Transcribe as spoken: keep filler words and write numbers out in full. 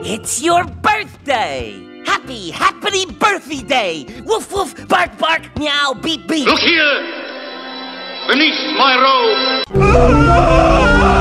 It's your birthday! Happy, happy birthday day! Woof woof, bark bark, meow, beep beep! Look here! Beneath my robe!